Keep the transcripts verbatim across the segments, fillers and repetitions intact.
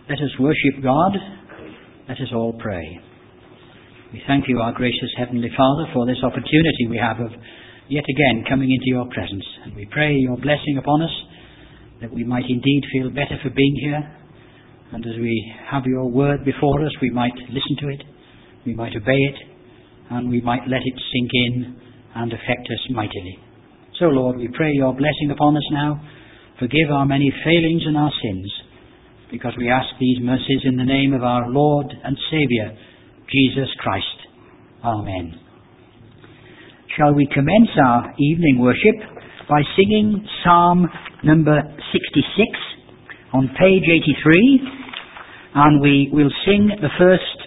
Let us worship God. Let us all pray. We thank you, our gracious Heavenly Father, for this opportunity we have of yet again coming into your presence. And we pray your blessing upon us, that we might indeed feel better for being here. And as we have your word before us, we might listen to it, we might obey it, and we might let it sink in and affect us mightily. So, Lord, we pray your blessing upon us now. Forgive our many failings and our sins, because we ask these mercies in the name of our Lord and Saviour, Jesus Christ. Amen. Shall we commence our evening worship by singing Psalm number sixty-six on page eighty-three, and we will sing the first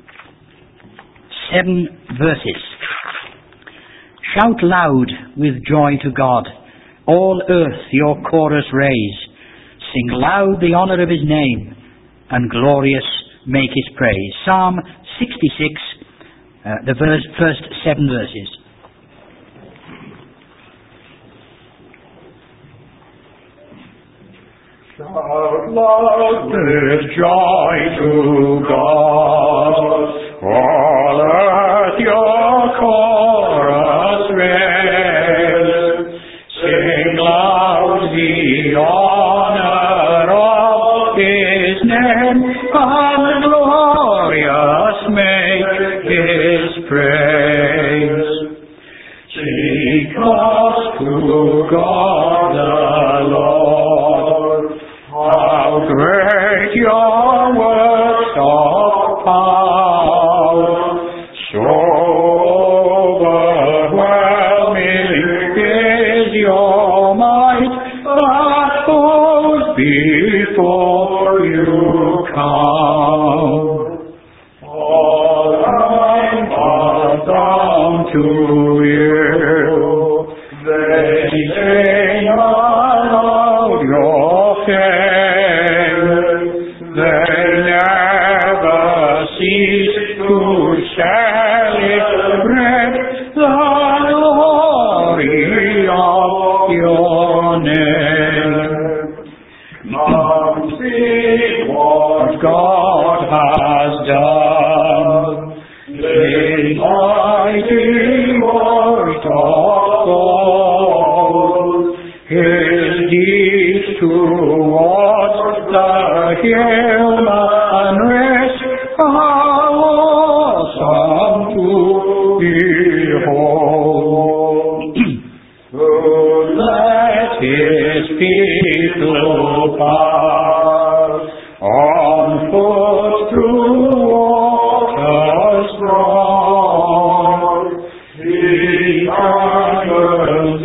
seven verses. Shout loud with joy to God, all earth your chorus raise. Sing loud the honour of his name, and glorious make his praise. Psalm sixty-six, uh, the verse, first seven verses. Shout loud with joy to God, all earth your chorus raise. Sing loud the honour of his name, and glorious make his praise. Seek us to God the Lord, how great your works of power, so overwhelming is your might, that foes before you come. All I bow down to you, they sing aloud your fame. They never cease to celebrate the glory of your name. Now see what God has done, the mighty work of God, his deeds towards the human race are awesome to behold. Oh, let his people pass on foot through waters broad. The animals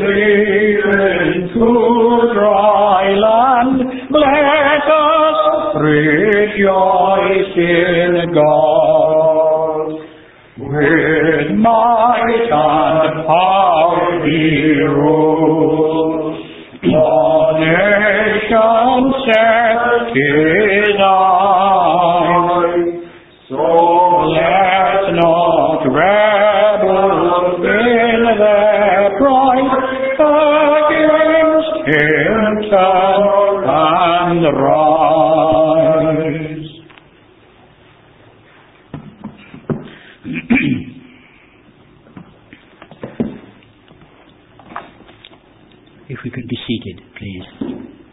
into dry land, let us rejoice in God. With might and power he rules, the nation set his eye. So let not rebels in their pride against him turn and rise. If we could be seated, please.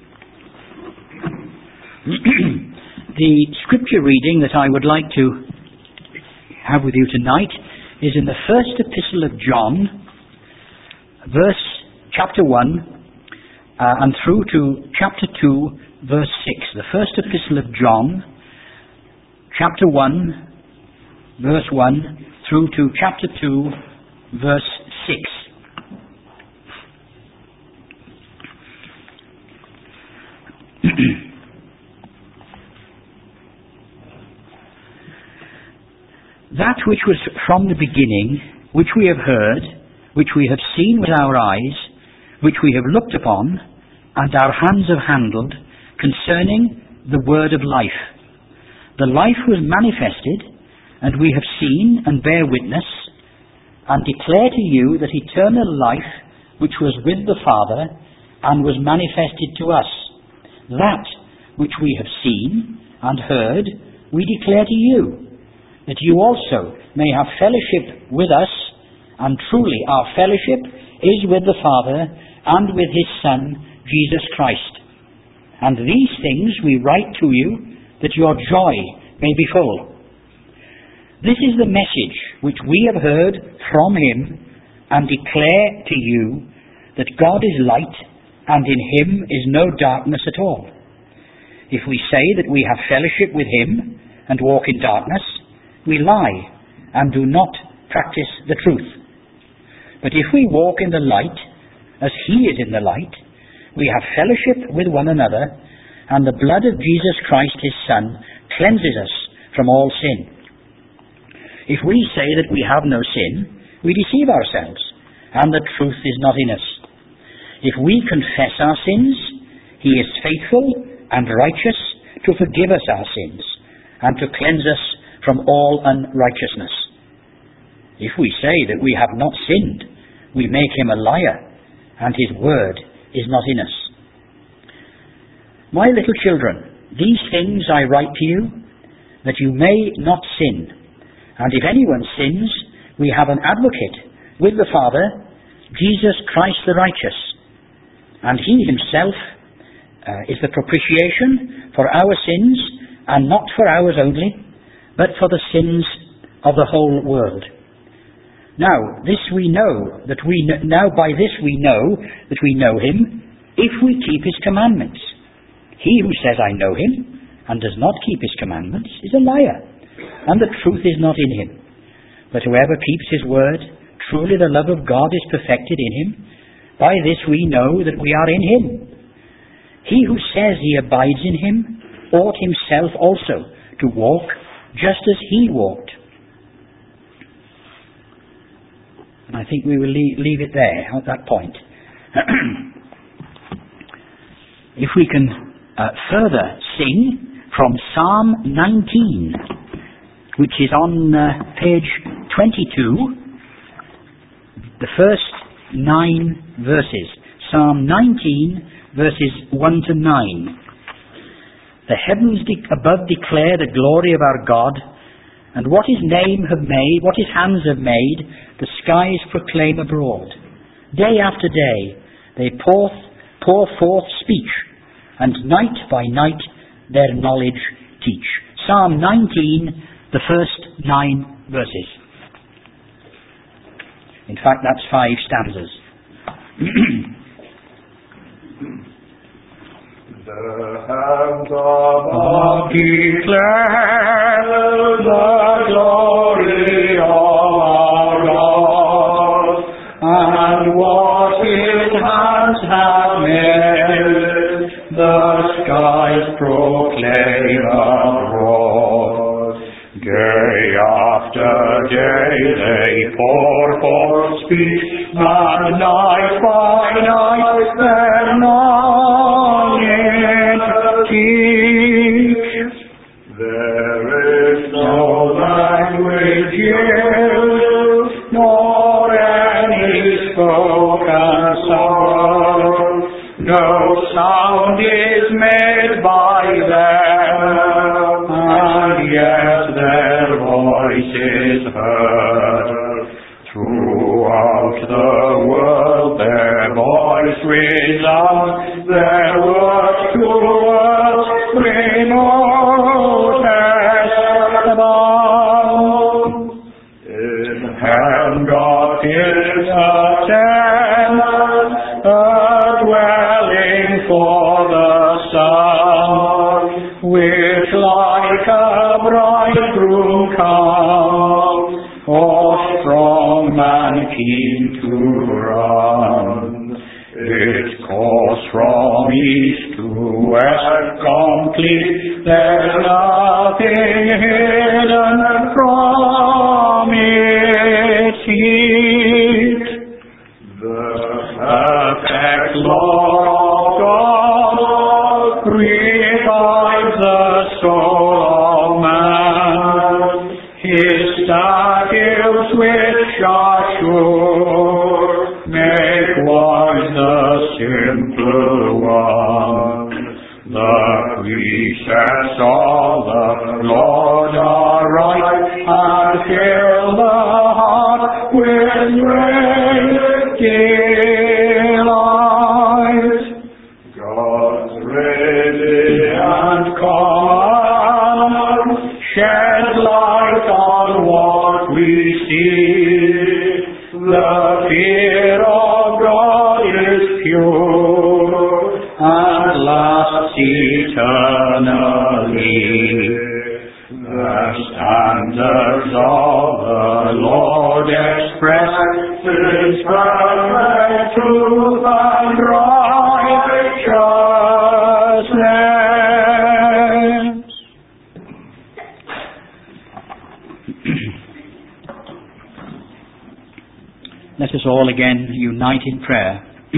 The scripture reading that I would like to have with you tonight is in the first epistle of John, verse chapter one, uh, and through to chapter two, verse six. The first epistle of John, chapter one, verse one, through to chapter two, verse six. That which was from the beginning, which we have heard, which we have seen with our eyes, which we have looked upon, and our hands have handled, concerning the word of life. The life was manifested, and we have seen and bear witness, and declare to you that eternal life, which was with the Father, and was manifested to us, that which we have seen and heard, we declare to you, that you also may have fellowship with us, and truly our fellowship is with the Father and with his Son, Jesus Christ. And these things we write to you, that your joy may be full. This is the message which we have heard from him, and declare to you, that God is light, and in him is no darkness at all. If we say that we have fellowship with him, and walk in darkness, we lie, and do not practice the truth. But if we walk in the light, as he is in the light, we have fellowship with one another, and the blood of Jesus Christ his Son cleanses us from all sin. If we say that we have no sin, we deceive ourselves, and the truth is not in us. If we confess our sins, he is faithful and righteous to forgive us our sins, and to cleanse us from all unrighteousness. If we say that we have not sinned, we make him a liar, and his word is not in us. My little children, these things I write to you, that you may not sin. And if anyone sins, we have an advocate with the Father, Jesus Christ the righteous. And he himself uh, is the propitiation for our sins, and not for ours only, but for the sins of the whole world. Now, this we know, that we kn- now by this we know that we know him, if we keep his commandments. He who says, I know him, and does not keep his commandments, is a liar, and the truth is not in him. But whoever keeps his word, truly the love of God is perfected in him. By this we know that we are in him. He who says he abides in him, ought himself also to walk just as he walked. And I think we will leave, leave it there at that point. If we can uh, further sing from Psalm nineteen, which is on uh, page twenty-two, the first nine verses. Psalm nineteen, verses one to nine. The heavens de- above declare the glory of our God, and what his name have made, what his hands have made, the skies proclaim abroad. Day after day they pour, pour forth speech, and night by night their knowledge teach. Psalm nineteen, the first nine verses. In fact, that's five stanzas. The hands of God declare the glory of our God, and what his hands have made, the skies proclaim abroad. Day after day they pour forth speech, and night by night their knowledge teach. There is no language used, nor any spoken sound. No sound is made by them, and yet their voice is heard. Throughout the world their voice resounds, their words to us remote and bound. In heaven God is a tent, a dwelling for the sun, which like a bridegroom comes, or strong man keen to run. Its course from east to west complete, there's nothing hidden from its heat. The perfect law of God revives the soul of man. His statutes which are sure make wise the simple one. The precepts of all the Lord aright, and fill the heart with great delight. God's radiant command shed light on what we see. The fear of God is pure and lasts eternally. The standards of the Lord express His perfect truth and righteousness. Let us all again unite in prayer.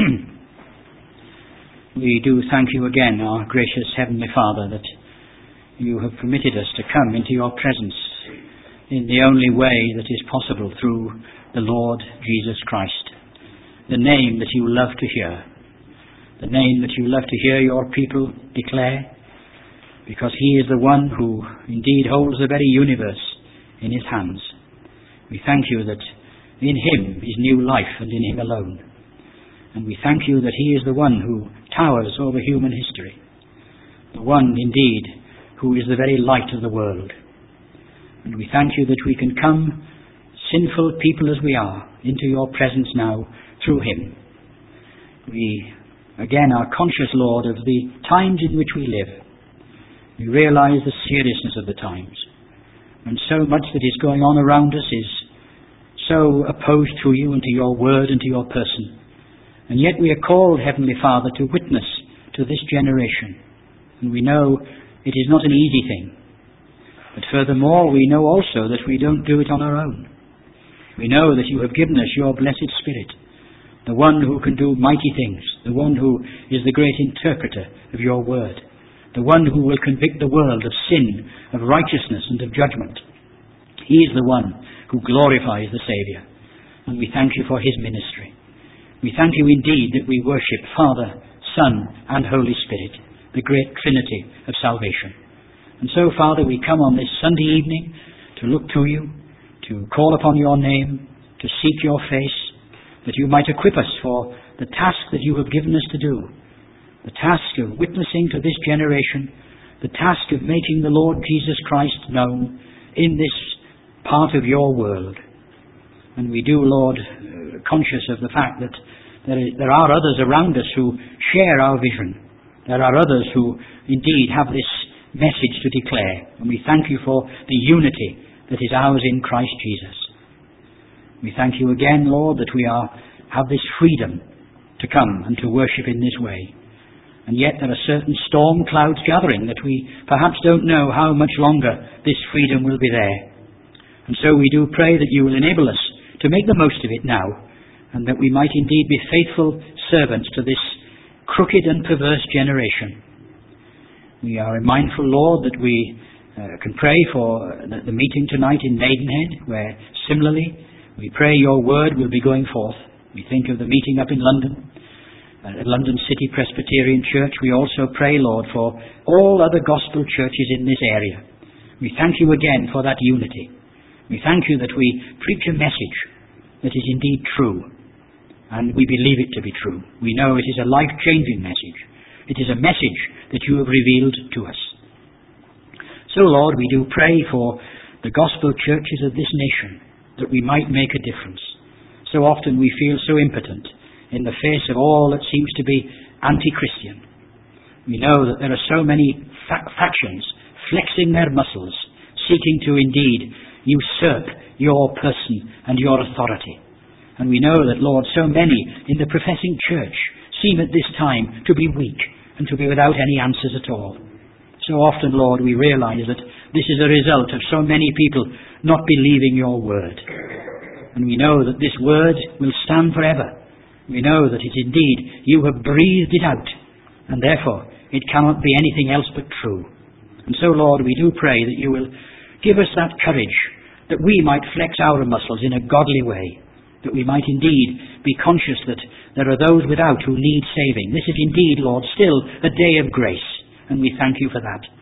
We do thank you again, our gracious Heavenly Father, that you have permitted us to come into your presence in the only way that is possible, through the Lord Jesus Christ, the name that you love to hear, the name that you love to hear your people declare, because he is the one who indeed holds the very universe in his hands. We thank you that in him is new life, and in him alone. And we thank you that he is the one who towers over human history, the one indeed who is the very light of the world. And we thank you that we can come, sinful people as we are, into your presence now through him. We again are conscious, Lord, of the times in which we live. We realize the seriousness of the times, and so much that is going on around us is so opposed to you and to your word and to your person. And yet we are called, Heavenly Father, to witness to this generation. And we know it is not an easy thing. But furthermore, we know also that we don't do it on our own. We know that you have given us your blessed Spirit, the one who can do mighty things, the one who is the great interpreter of your word, the one who will convict the world of sin, of righteousness, and of judgment. He is the one who glorifies the Saviour, and we thank you for his ministry. We thank you indeed that we worship Father, Son, and Holy Spirit, the great Trinity of salvation. And so, Father, we come on this Sunday evening to look to you, to call upon your name, to seek your face, that you might equip us for the task that you have given us to do, the task of witnessing to this generation, the task of making the Lord Jesus Christ known in this part of your world. And we do, Lord, uh, conscious of the fact that there, is, there are others around us who share our vision. There are others who indeed have this message to declare. And we thank you for the unity that is ours in Christ Jesus. We thank you again, Lord, that we are have this freedom to come and to worship in this way. And yet there are certain storm clouds gathering that we perhaps don't know how much longer this freedom will be there. And so we do pray that you will enable us to make the most of it now, and that we might indeed be faithful servants to this crooked and perverse generation. We are mindful, Lord, that we uh, can pray for the, the meeting tonight in Maidenhead, where similarly we pray your word will be going forth. We think of the meeting up in London, uh, at London City Presbyterian Church. We also pray, Lord, for all other gospel churches in this area. We thank you again for that unity. We thank you that we preach a message that is indeed true, and we believe it to be true. We know it is a life-changing message. It is a message that you have revealed to us. So, Lord, we do pray for the gospel churches of this nation, that we might make a difference. So often we feel so impotent in the face of all that seems to be anti-Christian. We know that there are so many fa- factions flexing their muscles, seeking to indeed usurp your person and your authority. And we know that, Lord, so many in the professing church seem at this time to be weak and to be without any answers at all. So often, Lord, we realize that this is a result of so many people not believing your word. And we know that this word will stand forever. We know that it indeed, you have breathed it out, and therefore it cannot be anything else but true. And so, Lord, we do pray that you will give us that courage, that we might flex our muscles in a godly way, that we might indeed be conscious that there are those without who need saving. This is indeed, Lord, still a day of grace, and we thank you for that.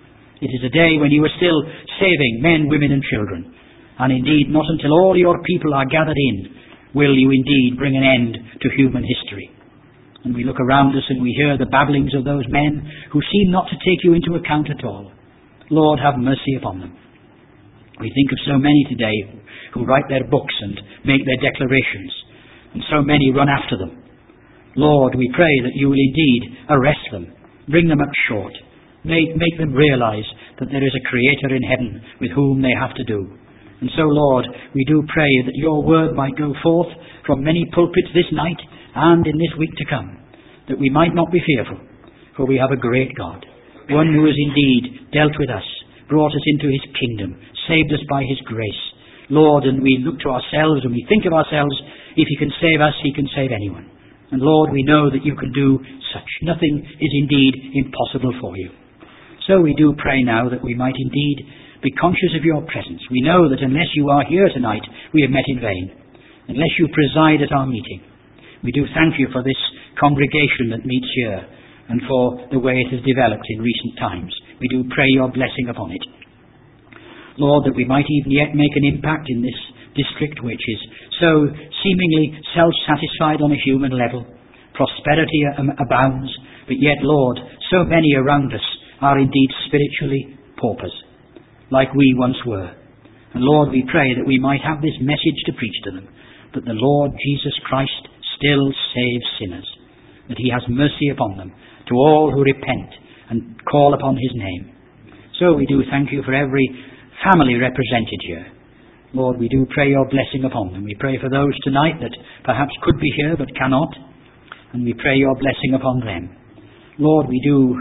It is a day when you are still saving men, women and children. And indeed, not until all your people are gathered in will you indeed bring an end to human history. And we look around us and we hear the babblings of those men who seem not to take you into account at all. Lord, have mercy upon them. We think of so many today who write their books and make their declarations, and so many run after them. Lord, we pray that you will indeed arrest them, bring them up short, make, make them realize that there is a Creator in heaven with whom they have to do. And so, Lord, we do pray that your word might go forth from many pulpits this night and in this week to come, that we might not be fearful, for we have a great God, one who has indeed dealt with us, brought us into his kingdom, saved us by his grace. Lord, and we look to ourselves and we think of ourselves, if he can save us, he can save anyone. And Lord, we know that you can do such. Nothing is indeed impossible for you. So we do pray now that we might indeed be conscious of your presence. We know that unless you are here tonight, we have met in vain. Unless you preside at our meeting. We do thank you for this congregation that meets here and for the way it has developed in recent times. We do pray your blessing upon it. Lord, that we might even yet make an impact in this district which is so seemingly self-satisfied on a human level. Prosperity abounds, but yet, Lord, so many around us are indeed spiritually paupers, like we once were. And Lord, we pray that we might have this message to preach to them, that the Lord Jesus Christ still saves sinners, that he has mercy upon them, to all who repent and call upon his name. So we do thank you for every family represented here. Lord, we do pray your blessing upon them. We pray for those tonight that perhaps could be here but cannot, and we pray your blessing upon them. Lord, we do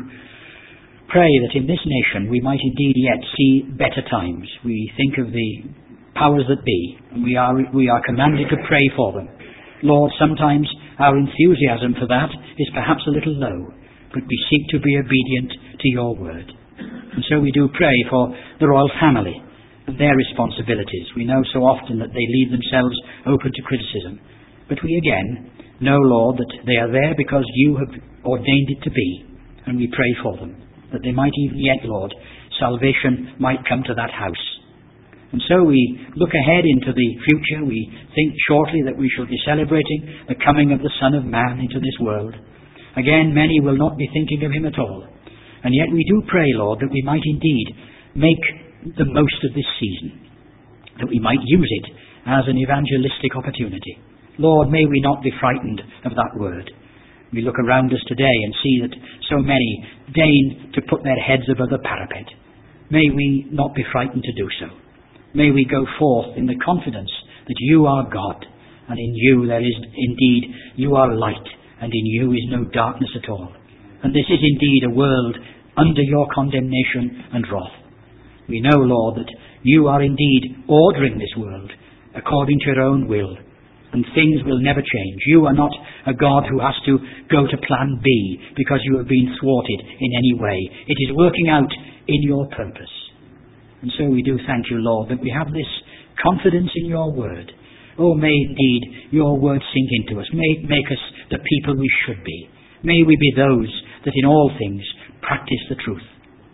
pray that in this nation we might indeed yet see better times. We think of the powers that be, and we are, we are commanded to pray for them. Lord, sometimes our enthusiasm for that is perhaps a little low, but we seek to be obedient to your word. And so we do pray for the royal family and their responsibilities. We know so often that they leave themselves open to criticism. But we again know, Lord, that they are there because you have ordained it to be, and we pray for them, that they might even yet, Lord, salvation might come to that house. And so we look ahead into the future. We think shortly that we shall be celebrating the coming of the Son of Man into this world. Again, many will not be thinking of him at all. And yet we do pray, Lord, that we might indeed make the most of this season, that we might use it as an evangelistic opportunity. Lord, may we not be frightened of that word. We look around us today and see that so many deign to put their heads above the parapet. May we not be frightened to do so. May we go forth in the confidence that you are God, and in you there is indeed, you are light, and in you is no darkness at all. And this is indeed a world under your condemnation and wrath. We know, Lord, that you are indeed ordering this world according to your own will, and things will never change. You are not a God who has to go to plan B because you have been thwarted in any way. It is working out in your purpose. And so we do thank you, Lord, that we have this confidence in your word. Oh, may indeed your word sink into us. May it make us the people we should be. May we be those that in all things practice the truth.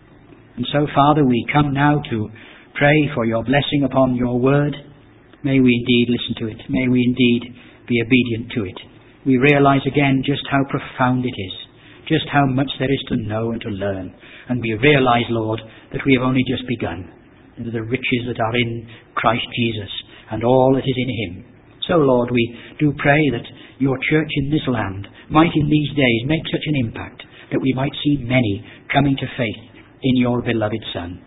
And so, Father, we come now to pray for your blessing upon your word. May we indeed listen to it. May we indeed be obedient to it. We realize again just how profound it is, just how much there is to know and to learn. And we realize, Lord, that we have only just begun into the riches that are in Christ Jesus and all that is in him. So, Lord, we do pray that your church in this land might in these days make such an impact that we might see many coming to faith in your beloved Son.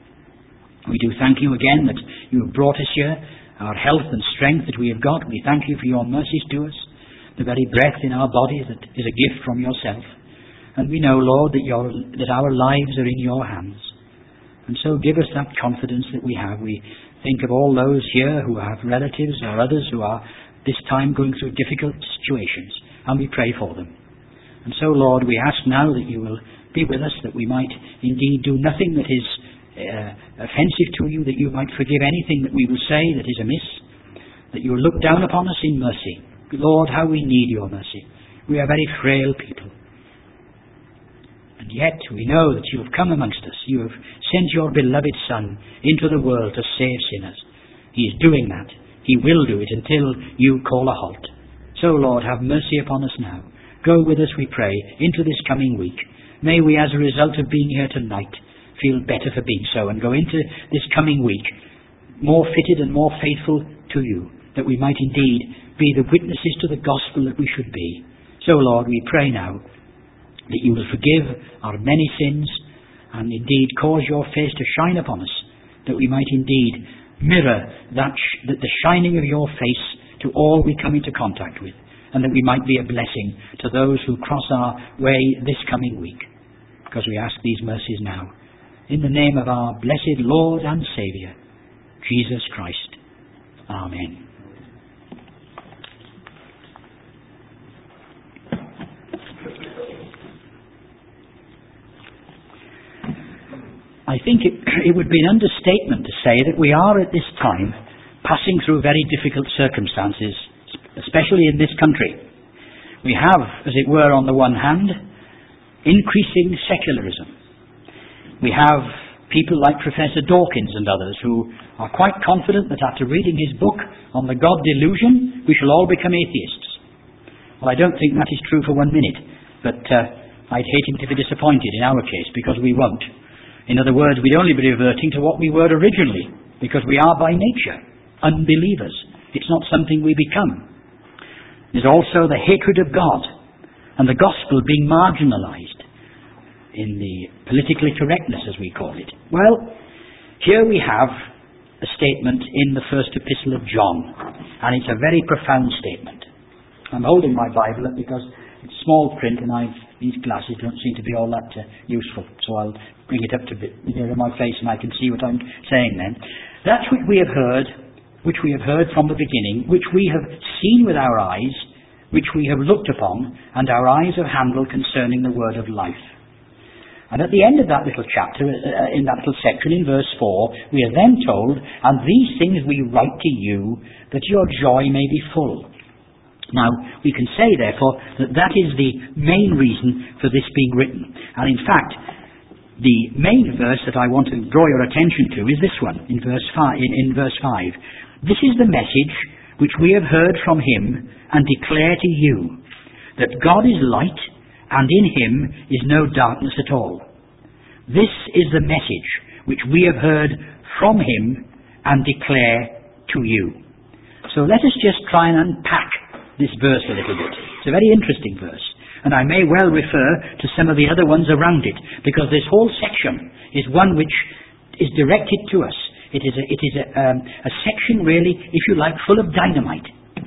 We do thank you again that you have brought us here, our health and strength that we have got. We thank you for your mercies to us, the very breath in our body that is a gift from yourself. And we know, Lord, that, your, that our lives are in your hands. And so give us that confidence that we have. We think of all those here who have relatives or others who are this time going through difficult situations, and we pray for them. And so, Lord, we ask now that you will be with us, that we might indeed do nothing that is uh, offensive to you, that you might forgive anything that we will say that is amiss, that you will look down upon us in mercy. Lord, how we need your mercy. We are very frail people. And yet we know that you have come amongst us. You have sent your beloved Son into the world to save sinners. He is doing that. He will do it until you call a halt. So, Lord, have mercy upon us now. Go with us, we pray, into this coming week. May we, as a result of being here tonight, feel better for being so, and go into this coming week more fitted and more faithful to you, that we might indeed be the witnesses to the gospel that we should be. So, Lord, we pray now that you will forgive our many sins and indeed cause your face to shine upon us, that we might indeed mirror that, sh- that the shining of your face to all we come into contact with, and that we might be a blessing to those who cross our way this coming week. Because we ask these mercies now, in the name of our blessed Lord and Saviour, Jesus Christ. Amen. I think it, it would be an understatement to say that we are at this time passing through very difficult circumstances, especially in this country. We have, as it were, on the one hand, increasing secularism. We have people like Professor Dawkins and others who are quite confident that after reading his book on the God delusion, we shall all become atheists. Well, I don't think that is true for one minute, but uh, I'd hate him to be disappointed in our case, because we won't. In other words, we'd only be reverting to what we were originally, because we are by nature unbelievers. It's not something we become. There's also the hatred of God and the gospel being marginalized in the politically correctness, as we call it. Well, here we have a statement in the first epistle of John, and it's a very profound statement. I'm holding my Bible up because it's small print, and I've, these glasses don't seem to be all that uh, useful, so I'll bring it up to a bit nearer my face and I can see what I'm saying then. That's what we have heard, which we have heard from the beginning, which we have seen with our eyes, which we have looked upon, and our eyes have handled concerning the word of life. And at the end of that little chapter, uh, in that little section in verse four, we are then told, and these things we write to you, that your joy may be full. Now, we can say, therefore, that that is the main reason for this being written. And in fact, the main verse that I want to draw your attention to is this one, in verse five. In, in verse five. This is the message which we have heard from him and declare to you, that God is light, and in him is no darkness at all. This is the message which we have heard from him and declare to you. So let us just try and unpack this verse a little bit. It's a very interesting verse, and I may well refer to some of the other ones around it, because this whole section is one which is directed to us. It is a, it is a, um, a section really, if you like, full of dynamite.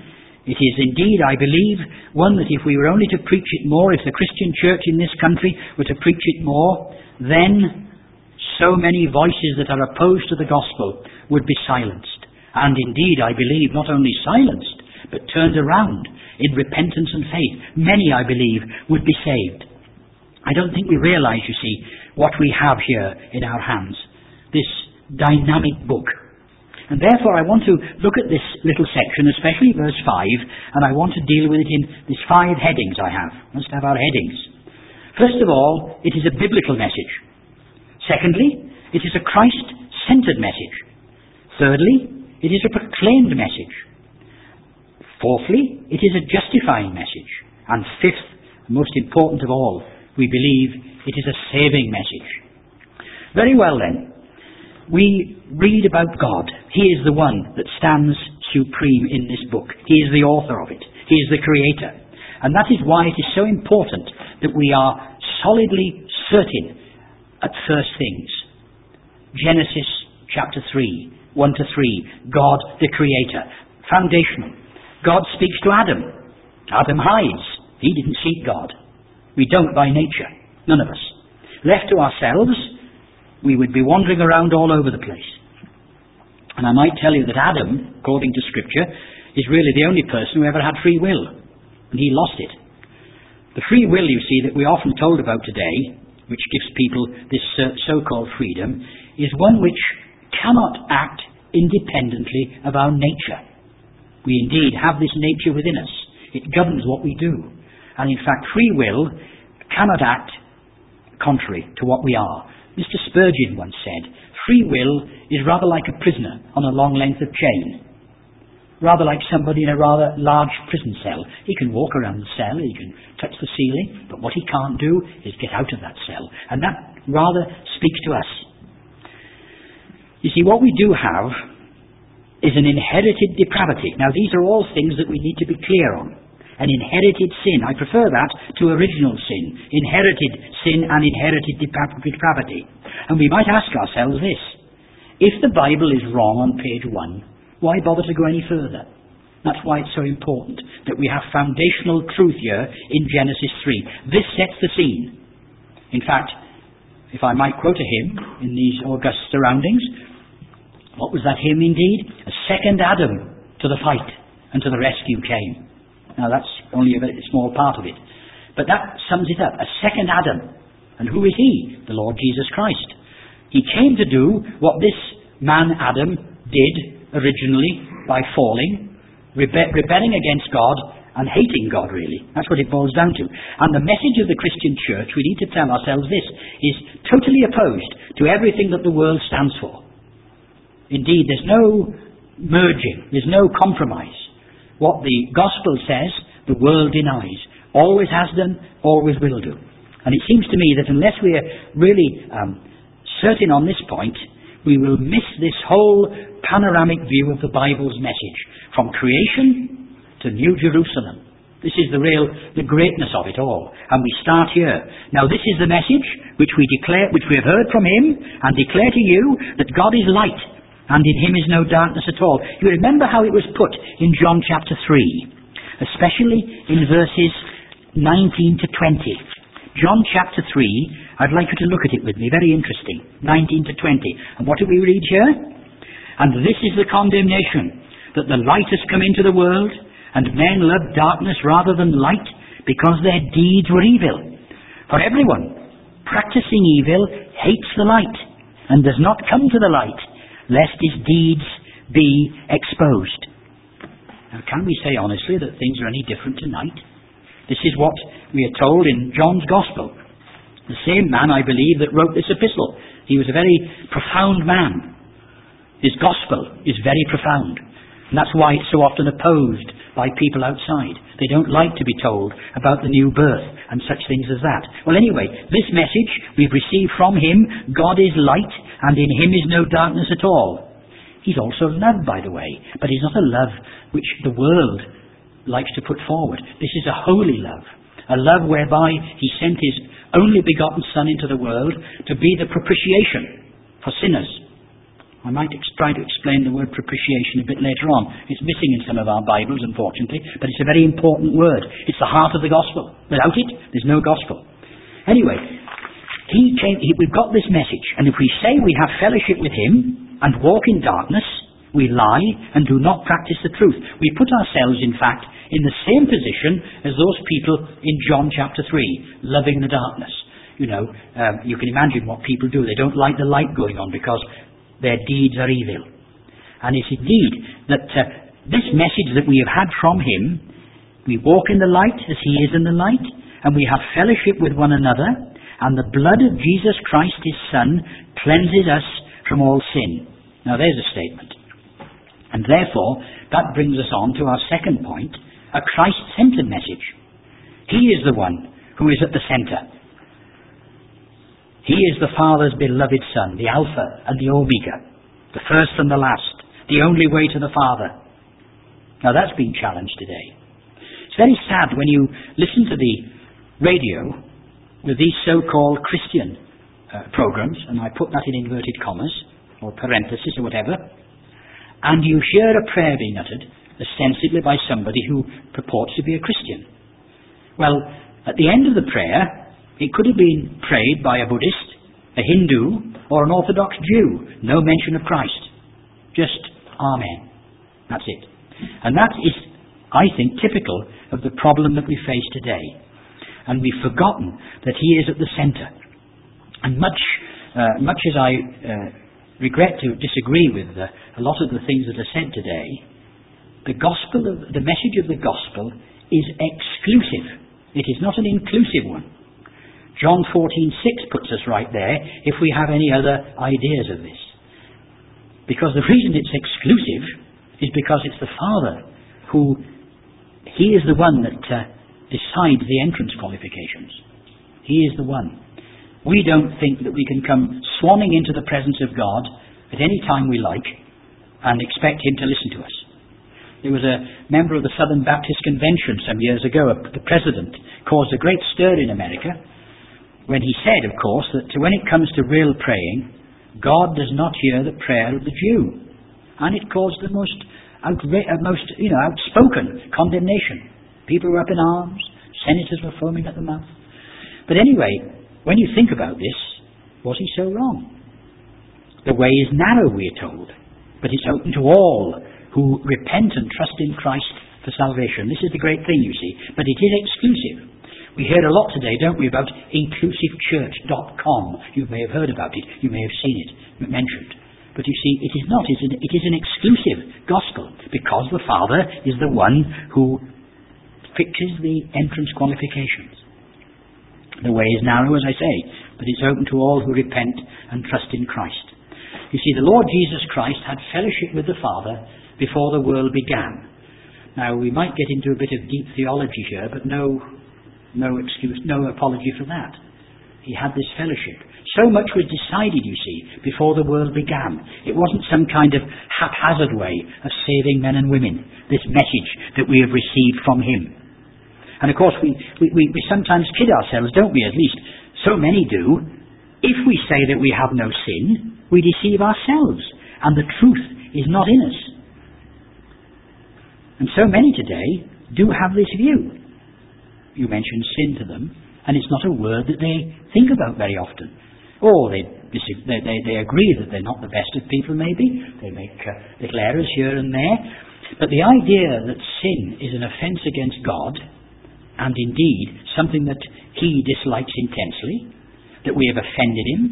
It is indeed, I believe, one that if we were only to preach it more, if the Christian church in this country were to preach it more, then so many voices that are opposed to the gospel would be silenced. And indeed, I believe, not only silenced, but turned around in repentance and faith. Many, I believe, would be saved. I don't think we realize, you see, what we have here in our hands. This dynamic book. And therefore I want to look at this little section, especially verse five, and I want to deal with it in these five headings I have. We must have our headings. First of all, it is a biblical message. Secondly, it is a Christ-centered message. Thirdly, it is a proclaimed message. Fourthly, it is a justifying message. And fifth, most important of all, we believe it is a saving message. Very well then. We read about God. He is the one that stands supreme in this book. He is the author of it. He is the creator. And that is why it is so important that we are solidly certain at first things. Genesis chapter three, one to three, God the creator. Foundational. God speaks to Adam. Adam hides. He didn't seek God. We don't by nature. None of us. Left to ourselves, we would be wandering around all over the place. And I might tell you that Adam, according to Scripture, is really the only person who ever had free will. And he lost it. The free will, you see, that we're often told about today, which gives people this so-called freedom, is one which cannot act independently of our nature. We indeed have this nature within us. It governs what we do. And in fact, free will cannot act contrary to what we are. Mister Spurgeon once said, free will is rather like a prisoner on a long length of chain. Rather like somebody in a rather large prison cell. He can walk around the cell, he can touch the ceiling, but what he can't do is get out of that cell. And that rather speaks to us. You see, what we do have is an inherited depravity. Now, these are all things that we need to be clear on. An inherited sin. I prefer that to original sin. Inherited sin and inherited depravity. And we might ask ourselves this. If the Bible is wrong on page one, why bother to go any further? That's why it's so important that we have foundational truth here in Genesis three. This sets the scene. In fact, if I might quote a hymn in these august surroundings, what was that hymn indeed? A second Adam to the fight and to the rescue came. Now that's only a very small part of it. But that sums it up. A second Adam. And who is he? The Lord Jesus Christ. He came to do what this man Adam did originally by falling, rebe- rebelling against God and hating God, really. That's what it boils down to. And the message of the Christian church, we need to tell ourselves this, is totally opposed to everything that the world stands for. Indeed, there's no merging, there's no compromise. What the gospel says, the world denies. Always has done, always will do. And it seems to me that unless we are really um, certain on this point, we will miss this whole panoramic view of the Bible's message. From creation to New Jerusalem. This is the real, the greatness of it all. And we start here. Now this is the message which we declare, which we have heard from him, and declare to you that God is light, and in him is no darkness at all. You remember how it was put in John chapter three, especially in verses nineteen to twenty. John chapter three, I'd like you to look at it with me, very interesting, nineteen to twenty. And what do we read here? And this is the condemnation, that the light has come into the world, and men love darkness rather than light, because their deeds were evil. For everyone practicing evil hates the light, and does not come to the light, lest his deeds be exposed. Now, can we say honestly that things are any different tonight? This is what we are told in John's Gospel. The same man, I believe, that wrote this epistle. He was a very profound man. His Gospel is very profound. And that's why it's so often opposed by people outside. They don't like to be told about the new birth and such things as that. Well, anyway, this message we've received from him, God is light, and in him is no darkness at all. He's also love, by the way, but he's not a love which the world likes to put forward. This is a holy love, a love whereby he sent his only begotten Son into the world to be the propitiation for sinners. I might ex- try to explain the word propitiation a bit later on. It's missing in some of our Bibles, unfortunately, but it's a very important word. It's the heart of the gospel. Without it, there's no gospel. Anyway, he came, he, we've got this message, and if we say we have fellowship with him and walk in darkness, we lie and do not practice the truth. We put ourselves, in fact, in the same position as those people in John chapter three, loving the darkness. You know, um, you can imagine what people do. They don't like the light going on because their deeds are evil. And it's indeed that uh, this message that we have had from him, we walk in the light as he is in the light, and we have fellowship with one another, and the blood of Jesus Christ, his Son, cleanses us from all sin. Now there's a statement. And therefore, that brings us on to our second point, a Christ-centered message. He is the one who is at the center. He is the Father's beloved Son, the Alpha and the Omega, the first and the last, the only way to the Father. Now that's been challenged today. It's very sad when you listen to the radio with these so-called Christian uh, programs, and I put that in inverted commas, or parentheses or whatever, and you hear a prayer being uttered, ostensibly by somebody who purports to be a Christian. Well, at the end of the prayer, it could have been prayed by a Buddhist, a Hindu, or an Orthodox Jew. No mention of Christ. Just Amen. That's it. And that is, I think, typical of the problem that we face today. And we've forgotten that he is at the center. And much, uh, much as I uh, regret to disagree with uh, a lot of the things that are said today, the gospel, of, the message of the gospel is exclusive. It is not an inclusive one. John fourteen six puts us right there if we have any other ideas of this. Because the reason it's exclusive is because it's the Father who, he is the one that uh, decides the entrance qualifications. He is the one. We don't think that we can come swanning into the presence of God at any time we like and expect him to listen to us. There was a member of the Southern Baptist Convention some years ago, the president, caused a great stir in America when he said, of course, that when it comes to real praying, God does not hear the prayer of the Jew. And it caused the most, outra- uh, most you know, outspoken condemnation. People were up in arms, senators were foaming at the mouth. But anyway, when you think about this, was he so wrong? The way is narrow, we are told, but it's open to all who repent and trust in Christ for salvation. This is the great thing, you see. But it is exclusive. We hear a lot today, don't we, about inclusive church dot com. You may have heard about it. You may have seen it mentioned. But you see, it is not. It is an, it is an exclusive gospel because the Father is the one who fixes the entrance qualifications. The way is narrow, as I say, but it's open to all who repent and trust in Christ. You see, the Lord Jesus Christ had fellowship with the Father before the world began. Now, we might get into a bit of deep theology here, but no, no excuse, no apology for that. He had this fellowship. So much was decided, you see, before the world began. It wasn't some kind of haphazard way of saving men and women, this message that we have received from him. And of course, we, we, we, we sometimes kid ourselves, don't we? At least so many do. If we say that we have no sin, we deceive ourselves, and the truth is not in us. And so many today do have this view. You mention sin to them, and it's not a word that they think about very often. Or they, they, they, they agree that they're not the best of people, maybe. They make uh, little errors here and there. But the idea that sin is an offence against God, and indeed something that he dislikes intensely, that we have offended him,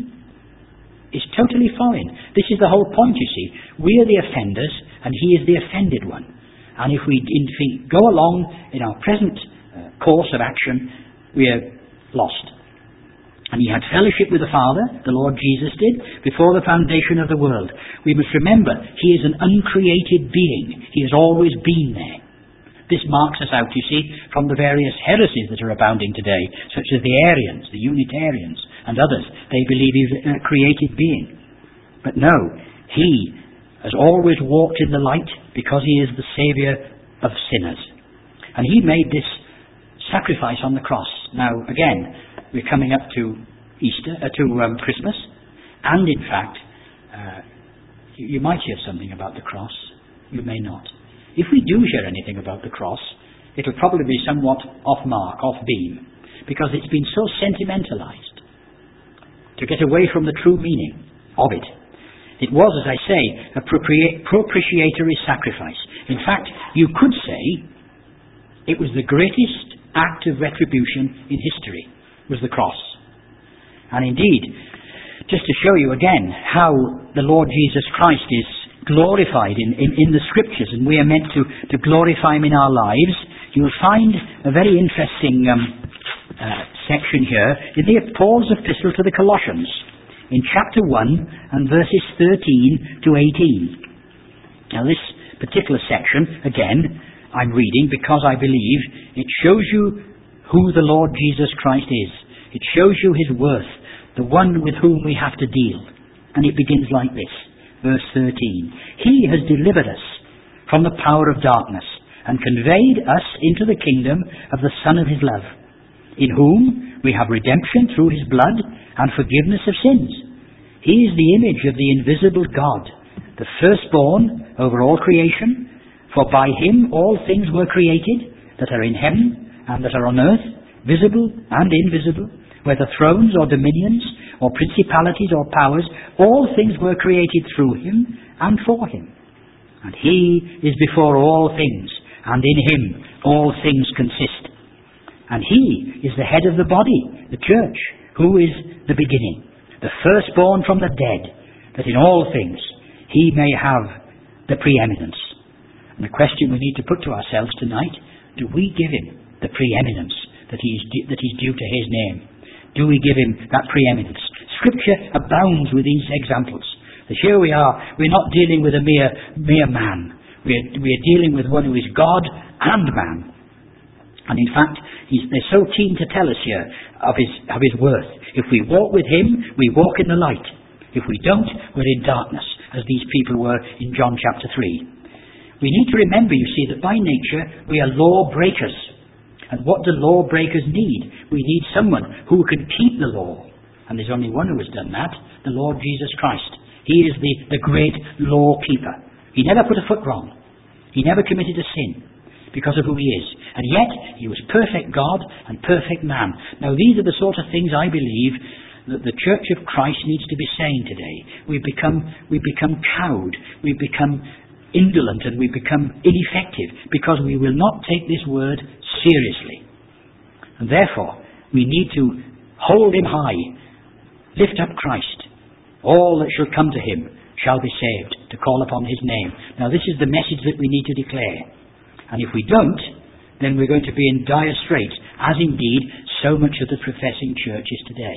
is totally foreign. This is the whole point, you see. We are the offenders, and he is the offended one. And if we, if we go along in our present uh, course of action, we are lost. And he had fellowship with the Father, the Lord Jesus did, before the foundation of the world. We must remember, he is an uncreated being. He has always been there. This marks us out, you see, from the various heresies that are abounding today, such as the Arians, the Unitarians, and others. They believe he's a created being. But no, he has always walked in the light because he is the Saviour of sinners. And he made this sacrifice on the cross. Now, again, we're coming up to Easter, uh, to um, Christmas, and in fact, uh, you, you might hear something about the cross. You may not. If we do hear anything about the cross, it'll probably be somewhat off mark, off beam, because it's been so sentimentalized to get away from the true meaning of it. It was, as I say, a propitiatory sacrifice. In fact, you could say it was the greatest act of retribution in history, was the cross. And indeed, just to show you again how the Lord Jesus Christ is glorified in, in, in the Scriptures, and we are meant to, to glorify him in our lives, you'll find a very interesting um, uh, section here in the Paul's epistle to the Colossians, in chapter one and verses thirteen to eighteen. Now this particular section, again, I'm reading because I believe it shows you who the Lord Jesus Christ is. It shows you his worth, the one with whom we have to deal. And it begins like this, verse thirteen. He has delivered us from the power of darkness and conveyed us into the kingdom of the Son of his love, in whom we have redemption through his blood and forgiveness of sins. He is the image of the invisible God, the firstborn over all creation, for by him all things were created that are in heaven and that are on earth, visible and invisible, whether thrones or dominions or principalities or powers, all things were created through him and for him. And he is before all things, and in him all things consist. And he is the head of the body, the church, who is the beginning, the firstborn from the dead, that in all things he may have the preeminence. And the question we need to put to ourselves tonight, do we give him the preeminence that he is, that is due to his name? do we give him that preeminence? Scripture abounds with these examples. That here we are, we're not dealing with a mere, mere man. We're, we're dealing with one who is God and man. And in fact, he's, they're so keen to tell us here of his, of his worth. If we walk with him, we walk in the light. If we don't, we're in darkness, as these people were in John chapter three. We need to remember, you see, that by nature we are law breakers. And what do law breakers need? We need someone who can keep the law. And there's only one who has done that, the Lord Jesus Christ. He is the, the great law keeper. He never put a foot wrong. He never committed a sin because of who he is. And yet, he was perfect God and perfect man. Now, these are the sort of things I believe that the Church of Christ needs to be saying today. We've become, we've become cowed. We've become indolent and we've become ineffective because we will not take this word seriously. And therefore, we need to hold him high, lift up Christ. All that shall come to him shall be saved, to call upon his name. Now this is the message that we need to declare. And if we don't, then we're going to be in dire straits, as indeed so much of the professing church is today.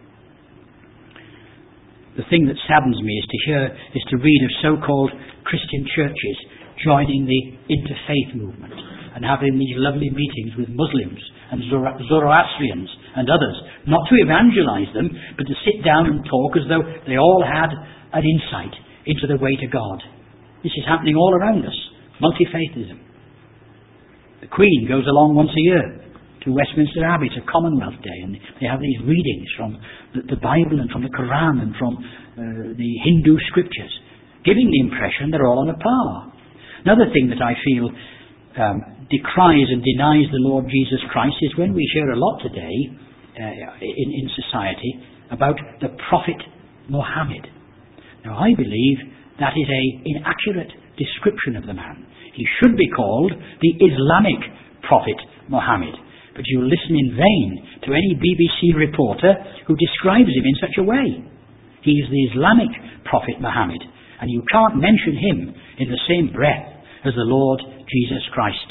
The thing that saddens me is to hear, is to read of so-called Christian churches joining the interfaith movement and having these lovely meetings with Muslims and Zoro- Zoroastrians and others, not to evangelize them, but to sit down and talk as though they all had an insight into the way to God. This is happening all around us. Multi-faithism. The Queen goes along once a year to Westminster Abbey, to Commonwealth Day, and they have these readings from the, the Bible and from the Quran and from uh, the Hindu scriptures, giving the impression they're all on a par. Another thing that I feel um, decries and denies the Lord Jesus Christ is when we hear a lot today uh, in, in society about the Prophet Muhammad. Now I believe that is an inaccurate description of the man. He should be called the Islamic Prophet Muhammad. But you listen in vain to any B B C reporter who describes him in such a way. He is the Islamic Prophet Muhammad, and you can't mention him in the same breath as the Lord Jesus Christ.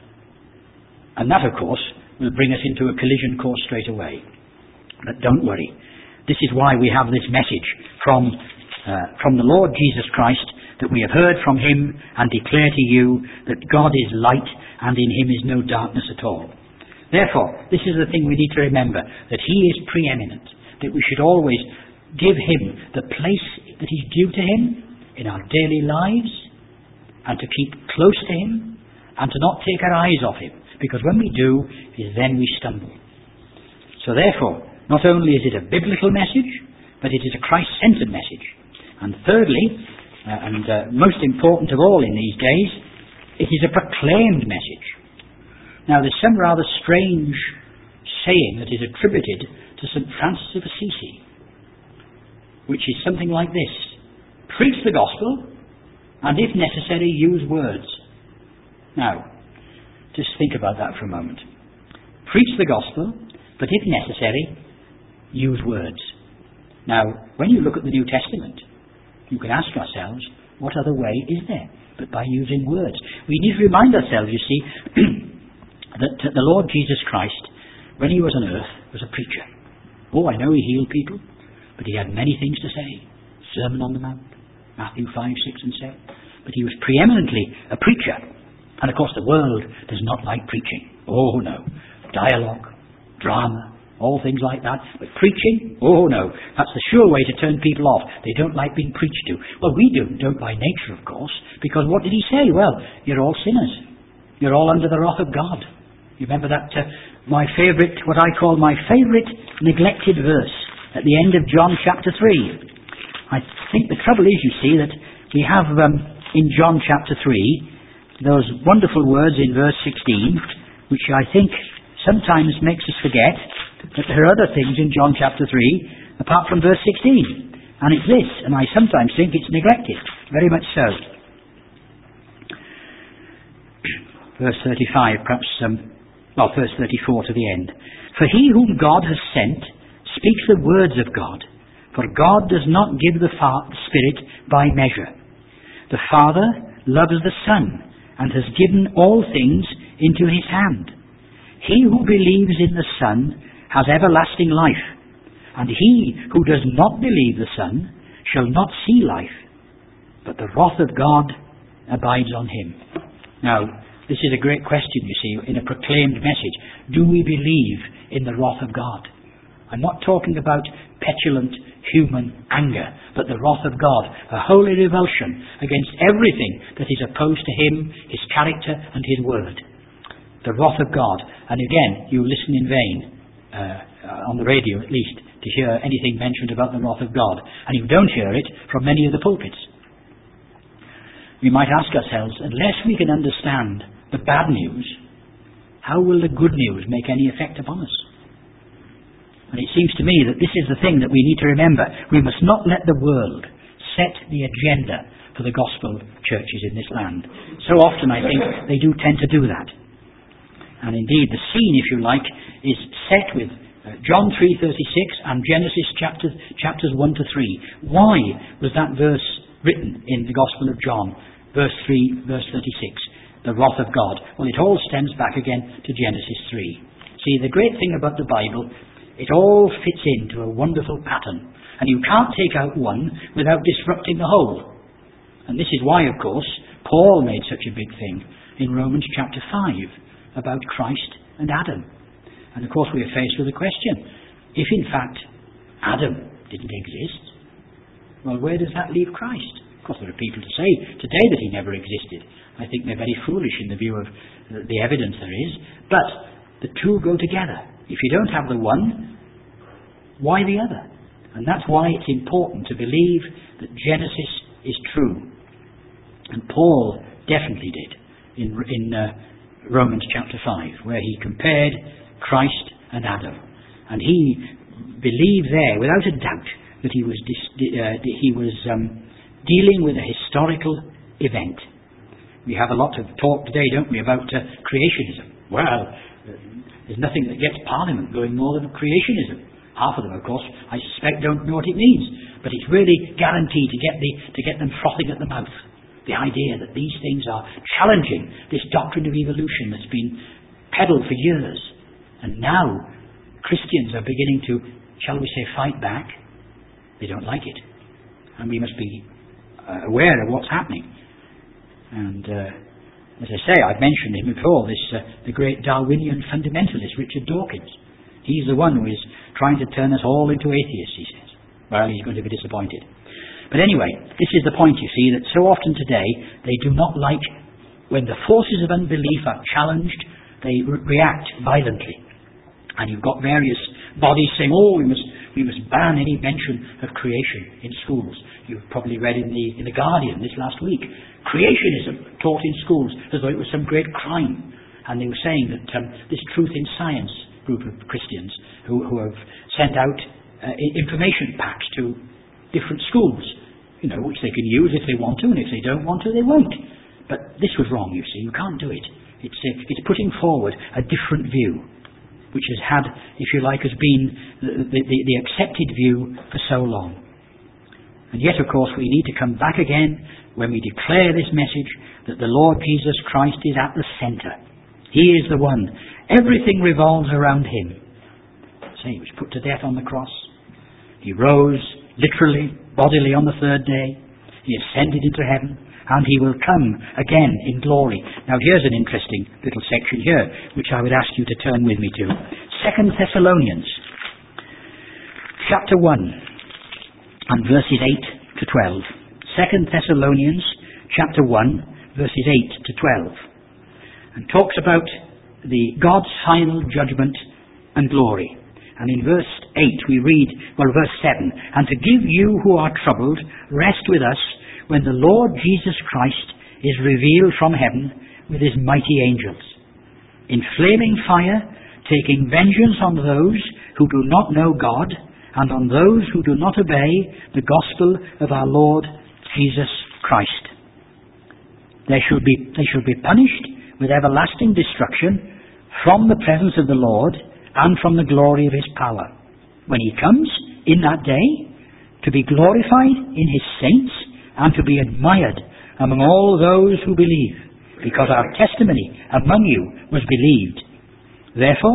And that, of course, will bring us into a collision course straight away. But don't worry. This is why we have this message from, uh, from the Lord Jesus Christ, that we have heard from him and declare to you that God is light and in him is no darkness at all. Therefore, this is the thing we need to remember, that he is preeminent, that we should always give him the place that is due to him in our daily lives, and to keep close to him, and to not take our eyes off him, because when we do, it is then we stumble. So therefore, not only is it a biblical message, but it is a Christ-centered message. And thirdly, uh, and uh, most important of all in these days, it is a proclaimed message. Now, there's some rather strange saying that is attributed to Saint Francis of Assisi, which is something like this: preach the gospel, and if necessary, use words. Now, just think about that for a moment. Preach the gospel, but if necessary, use words. Now, when you look at the New Testament, you can ask ourselves, what other way is there but by using words? We need to remind ourselves, you see, that the Lord Jesus Christ, when he was on earth, was a preacher. Oh, I know he healed people, but he had many things to say. Sermon on the Mount, Matthew five, six and seven. But he was preeminently a preacher. And of course the world does not like preaching. Oh no. Dialogue, drama, all things like that. But preaching, oh no. That's the sure way to turn people off. They don't like being preached to. Well, we do, don't by nature, of course. Because what did he say? Well, you're all sinners. You're all under the wrath of God. You remember that, uh, my favourite, what I call my favourite neglected verse at the end of John chapter three. I think the trouble is, you see, that we have um, in John chapter three those wonderful words in verse sixteen, which I think sometimes makes us forget that there are other things in John chapter three apart from verse sixteen. And it's this, and I sometimes think it's neglected, very much so. Verse thirty-five, perhaps, um, well, verse thirty-four to the end. For he whom God has sent speaks the words of God, for God does not give the Spirit by measure. The Father loves the Son, and has given all things into his hand. He who believes in the Son has everlasting life, And he who does not believe the Son shall not see life, but the wrath of God abides on him. Now, this is a great question, you see, in a proclaimed message. Do we believe in the wrath of God? I'm not talking about petulant human anger, but the wrath of God, a holy revulsion against everything that is opposed to him, his character, and his word. The wrath of God. And again, you listen in vain, uh, on the radio at least, to hear anything mentioned about the wrath of God. And you don't hear it from many of the pulpits. We might ask ourselves, unless we can understand the bad news, how will the good news make any effect upon us? And it seems to me that this is the thing that we need to remember. We must not let the world set the agenda for the gospel churches in this land. So often, I think, they do tend to do that. And indeed, the scene, if you like, is set with uh, John three thirty-six and Genesis chapter, chapters one to three. Why was that verse written in the Gospel of John, verse three, verse thirty-six? The wrath of God. Well, it all stems back again to Genesis three. See, the great thing about the Bible, it all fits into a wonderful pattern. And you can't take out one without disrupting the whole. And this is why, of course, Paul made such a big thing in Romans chapter five about Christ and Adam. And of course we are faced with a question. If in fact Adam didn't exist, well, where does that leave Christ? Of course there are people to say today that he never existed. I think they're very foolish in the view of the evidence there is. But the two go together. If you don't have the one, why the other? And that's why it's important to believe that Genesis is true. And Paul definitely did in, in uh, Romans chapter five, where he compared Christ and Adam. And he believed there, without a doubt, that he was, dis- uh, he was um, dealing with a historical event. We have a lot of talk today, don't we, about uh, creationism. Well, uh, there's nothing that gets Parliament going more than creationism. Half of them, of course, I suspect don't know what it means. But it's really guaranteed to get, the, to get them frothing at the mouth. The idea that these things are challenging this doctrine of evolution that's been peddled for years. And now Christians are beginning to, shall we say, fight back. They don't like it. And we must be uh, aware of what's happening. And uh, as I say, I've mentioned him before, this uh, the great Darwinian fundamentalist, Richard Dawkins. He's the one who is trying to turn us all into atheists, he says. Well, he's going to be disappointed. But anyway, this is the point, you see, that so often today they do not like, when the forces of unbelief are challenged, they re- react violently. And you've got various bodies saying, oh, we must we must ban any mention of creation in schools. You've probably read in the in the Guardian this last week, creationism taught in schools as though it was some great crime. And they were saying that um, this Truth in Science group of Christians who, who have sent out uh, information packs to different schools, you know, which they can use if they want to, and if they don't want to, they won't. But this was wrong, you see. You can't do it. It's uh, it's putting forward a different view, which has had, if you like, has been the, the, the accepted view for so long. And yet, of course, we need to come back again when we declare this message that the Lord Jesus Christ is at the centre. He is the one. Everything revolves around him. Say, he was put to death on the cross. He rose, literally, bodily on the third day. He ascended into heaven. And he will come again in glory. Now here's an interesting little section here, which I would ask you to turn with me to. Second Thessalonians, chapter one, and verses eight to twelve. Second Thessalonians, chapter one, verses eight to twelve. And talks about the God's final judgment and glory. And in verse eight we read, well, verse seven, and to give you who are troubled rest with us when the Lord Jesus Christ is revealed from heaven with his mighty angels, in flaming fire, taking vengeance on those who do not know God, and on those who do not obey the gospel of our Lord Jesus Christ. They should be, they should be punished with everlasting destruction from the presence of the Lord and from the glory of his power, when he comes in that day to be glorified in his saints and to be admired among all those who believe, because our testimony among you was believed. Therefore,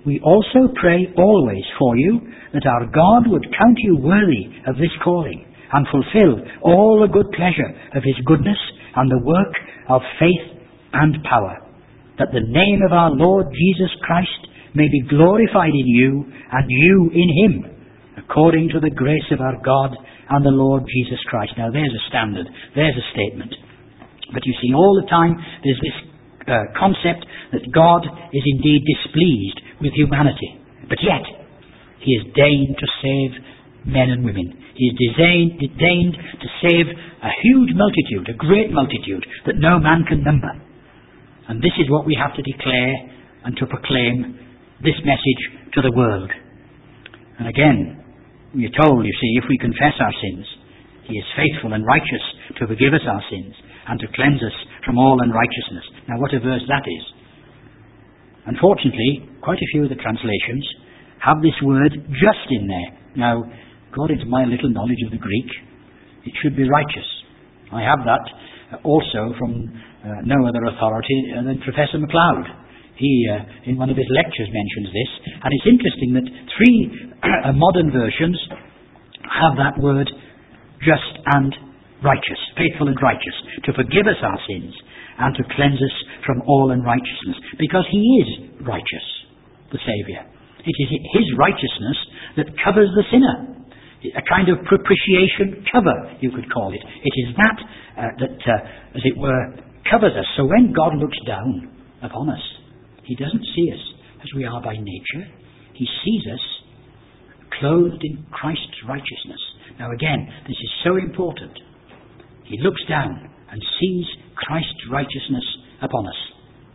we also pray always for you, that our God would count you worthy of this calling, and fulfill all the good pleasure of his goodness and the work of faith and power, that the name of our Lord Jesus Christ may be glorified in you, and you in him, according to the grace of our God and the Lord Jesus Christ. Now there's a standard, there's a statement. But you see, all the time there's this uh, concept that God is indeed displeased with humanity. But yet, he has deigned to save men and women. He has designed, deigned to save a huge multitude, a great multitude, that no man can number. And this is what we have to declare and to proclaim this message to the world. And again, we are told, you see, if we confess our sins, he is faithful and righteous to forgive us our sins and to cleanse us from all unrighteousness. Now what a verse that is. Unfortunately, quite a few of the translations have this word just in there. Now, according to my little knowledge of the Greek, it should be righteous. I have that also from uh, no other authority than Professor MacLeod. He, uh, in one of his lectures, mentions this, and it's interesting that three uh, modern versions have that word just and righteous, faithful and righteous, to forgive us our sins and to cleanse us from all unrighteousness, because he is righteous, the Saviour. It is his righteousness that covers the sinner. A kind of propitiation cover, you could call it. It is that uh, that, uh, as it were, covers us. So when God looks down upon us, he doesn't see us as we are by nature. He sees us clothed in Christ's righteousness. Now again, this is so important. He looks down and sees Christ's righteousness upon us.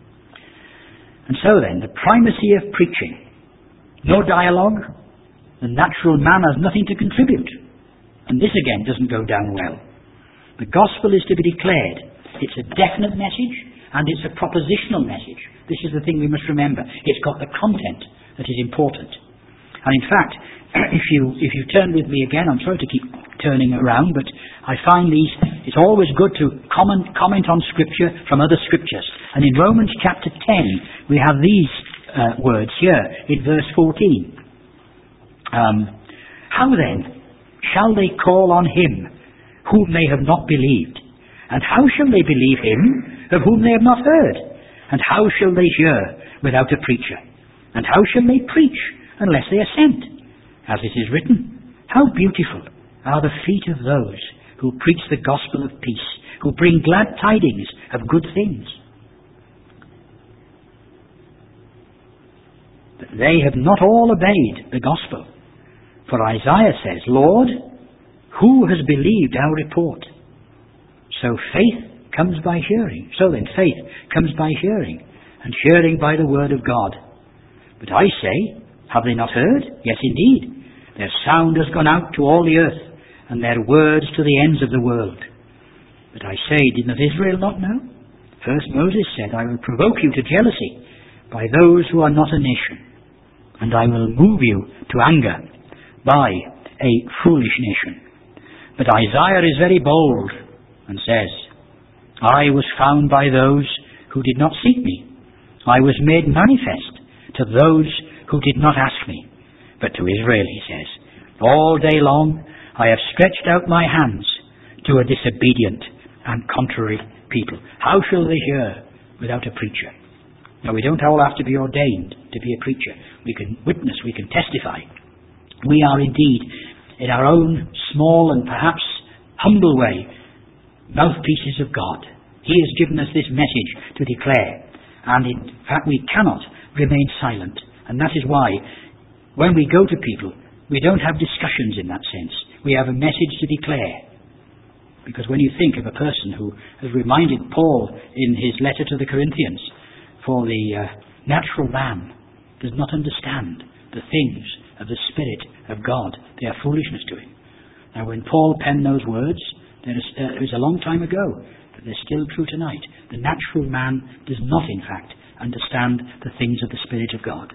And so then, the primacy of preaching. No dialogue. The natural man has nothing to contribute. And this again doesn't go down well. The gospel is to be declared. It's a definite message and it's a propositional message. This is the thing we must remember. It's got the content that is important. And in fact, if you if you turn with me again, I'm sorry to keep turning around, but I find these, it's always good to comment, comment on Scripture from other Scriptures. And in Romans chapter ten, we have these uh, words here in verse fourteen. Um, How then shall they call on him whom they have not believed? And how shall they believe him of whom they have not heard? And how shall they hear without a preacher? And how shall they preach unless they are sent? As it is written, how beautiful are the feet of those who preach the gospel of peace, who bring glad tidings of good things. But they have not all obeyed the gospel. For Isaiah says, Lord, who has believed our report? So faith comes by hearing. So then faith comes by hearing, and hearing by the word of God. But I say, have they not heard? Yes, indeed. Their sound has gone out to all the earth, and their words to the ends of the world. But I say, did not Israel not know? First Moses said, I will provoke you to jealousy by those who are not a nation, and I will move you to anger by a foolish nation. But Isaiah is very bold and says, I was found by those who did not seek me. I was made manifest to those who did not ask me. But to Israel, he says, all day long I have stretched out my hands to a disobedient and contrary people. How shall they hear without a preacher? Now, we don't all have to be ordained to be a preacher. We can witness, we can testify. We are indeed, in our own small and perhaps humble way, mouthpieces of God. He has given us this message to declare. And in fact, we cannot remain silent. And that is why, when we go to people, we don't have discussions in that sense. We have a message to declare. Because when you think of a person who has reminded Paul in his letter to the Corinthians, for the uh, natural man does not understand the things of the Spirit of God. They are foolishness to him. Now, when Paul penned those words, there is, uh, it was a long time ago, but they're still true tonight. The natural man does not, in fact, understand the things of the Spirit of God.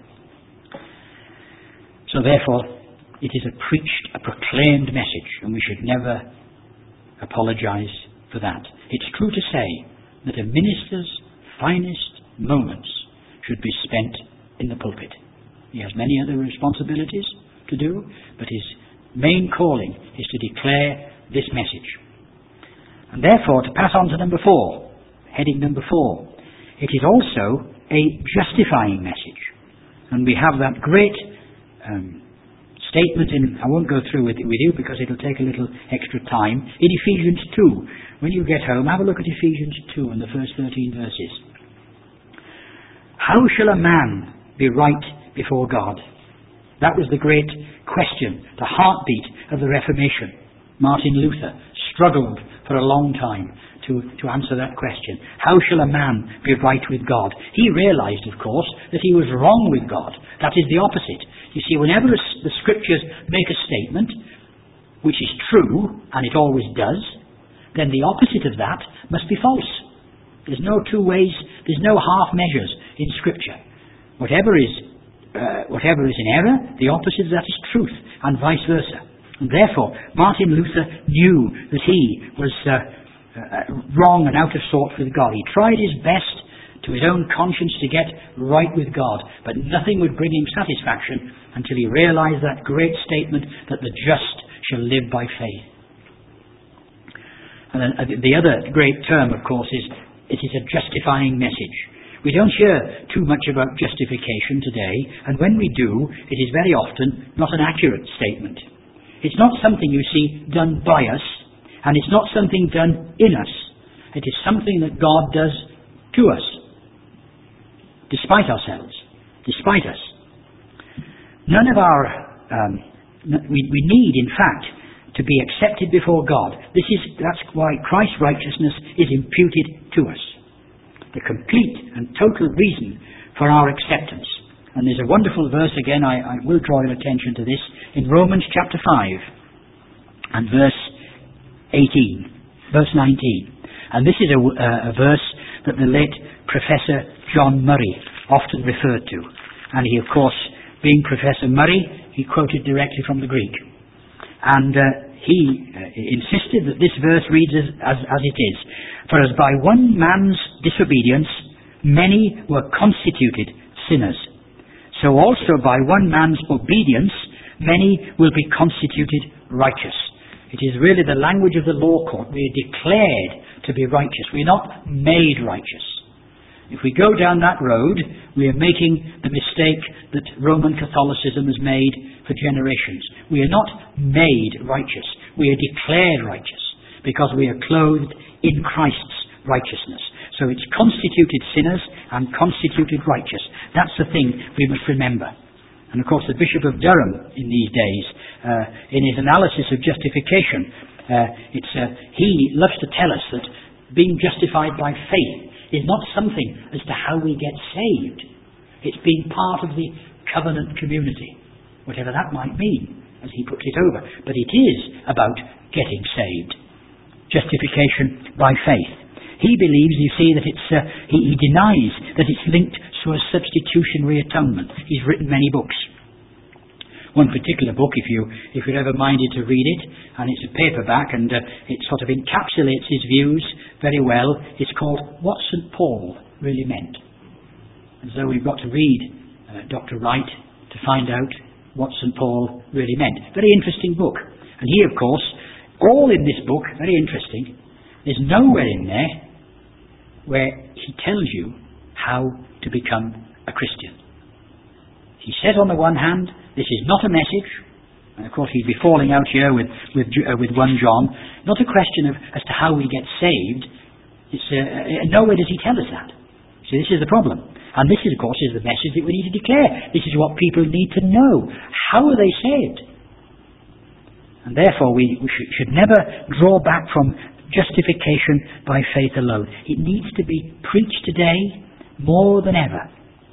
So therefore, it is a preached, a proclaimed message, and we should never apologize for that. It's true to say that a minister's finest moments should be spent in the pulpit. He has many other responsibilities to do, but his main calling is to declare this message. And therefore, to pass on to number four, heading number four, it is also a justifying message. And we have that great um, statement in, I won't go through with it with you because it'll take a little extra time, in Ephesians two. When you get home, have a look at Ephesians two and the first thirteen verses. How shall a man be right before God? That was the great question, the heartbeat of the Reformation. Martin Luther struggled for a long time to, to answer that question. How shall a man be right with God? He realized, of course, that he was wrong with God. That is the opposite. You see, whenever the Scriptures make a statement, which is true, and it always does, then the opposite of that must be false. There's no two ways, there's no half measures in Scripture. Whatever is, uh, whatever is in error, the opposite of that is truth, and vice versa. And therefore, Martin Luther knew that he was uh, uh, wrong and out of sort with God. He tried his best to his own conscience to get right with God, but nothing would bring him satisfaction until he realized that great statement that the just shall live by faith. And then, uh, the other great term, of course, is it is a justifying message. We don't hear too much about justification today, and when we do, it is very often not an accurate statement. It's not something, you see, done by us, and it's not something done in us. It is something that God does to us, despite ourselves, despite us. None of our, um, we, we need, in fact, to be accepted before God. This is, that's why Christ's righteousness is imputed to us. The complete and total reason for our acceptance. And there's a wonderful verse, again, I, I will draw your attention to this, in Romans chapter five and verse eighteen, verse nineteen. And this is a, uh, a verse that the late Professor John Murray often referred to. And he, of course, being Professor Murray, he quoted directly from the Greek. And uh, he uh, insisted that this verse reads as, as, as it is. For as by one man's disobedience many were constituted sinners, so also by one man's obedience many will be constituted righteous. It is really the language of the law court. We are declared to be righteous. We are not made righteous. If we go down that road, we are making the mistake that Roman Catholicism has made for generations. We are not made righteous. We are declared righteous because we are clothed in Christ's righteousness. So it's constituted sinners and constituted righteous. That's the thing we must remember. And of course the Bishop of Durham in these days, uh, in his analysis of justification, uh, it's, uh, he loves to tell us that being justified by faith is not something as to how we get saved. It's being part of the covenant community, whatever that might mean, as he puts it over. But it is about getting saved. Justification by faith. He believes, you see, that it's, uh, he, he denies that it's linked to a substitutionary atonement. He's written many books. One particular book, if, you, if you're ever minded to read it, and it's a paperback, and uh, it sort of encapsulates his views very well, it's called What Saint Paul Really Meant. And so we've got to read uh, Doctor Wright to find out what Saint Paul really meant. Very interesting book. And he, of course, all in this book, very interesting, there's nowhere in there where he tells you how to become a Christian. He says on the one hand, this is not a message, and of course he'd be falling out here with with, uh, with First John, not a question of as to how we get saved. It's, uh, uh, nowhere does he tell us that. So this is the problem. And this, is, of course, is the message that we need to declare. This is what people need to know. How are they saved? And therefore we, we should, should never draw back from justification by faith alone. It needs to be preached today more than ever.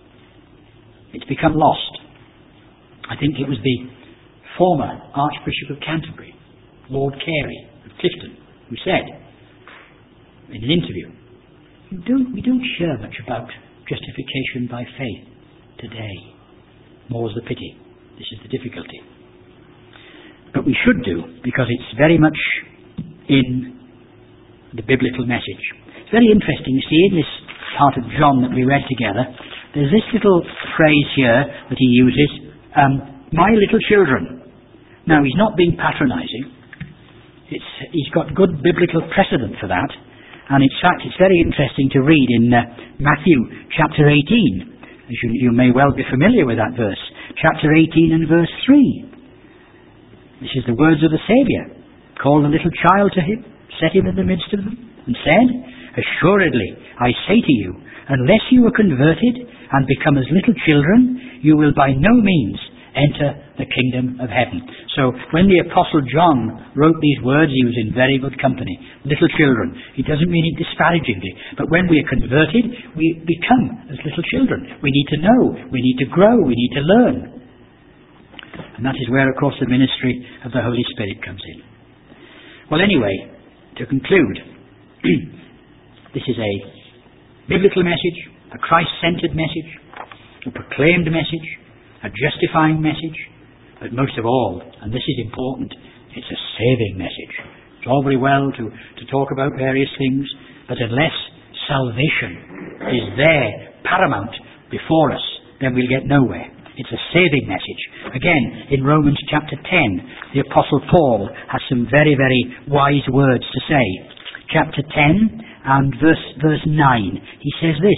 It's become lost. I think it was the former Archbishop of Canterbury, Lord Carey of Clifton, who said in an interview, we don't, we don't hear much about justification by faith today. More's the pity. This is the difficulty. But we should do, because it's very much in the biblical message. It's very interesting, you see, in this part of John that we read together, there's this little phrase here that he uses, um, my little children. Now, he's not being patronizing. It's, he's got good biblical precedent for that. And in fact, it's very interesting to read in uh, Matthew chapter eighteen. As you, you may well be familiar with that verse. Chapter eighteen and verse three. This is the words of the Saviour. Called a little child to him, set him in the midst of them, and said, assuredly, I say to you, unless you are converted and become as little children, you will by no means enter the kingdom of heaven. So when the Apostle John wrote these words, he was in very good company. Little children. He doesn't mean it disparagingly. But when we are converted, we become as little children. We need to know. We need to grow. We need to learn. And that is where, of course, the ministry of the Holy Spirit comes in. Well, anyway, to conclude, this is a biblical message, a Christ-centered message, a proclaimed message, a justifying message, but most of all, and this is important, it's a saving message. It's all very well to, to talk about various things, but unless salvation is there, paramount, before us, then we'll get nowhere. It's a saving message. Again, in Romans chapter ten, the Apostle Paul has some very, very wise words to say. Chapter ten and verse, verse nine, he says this,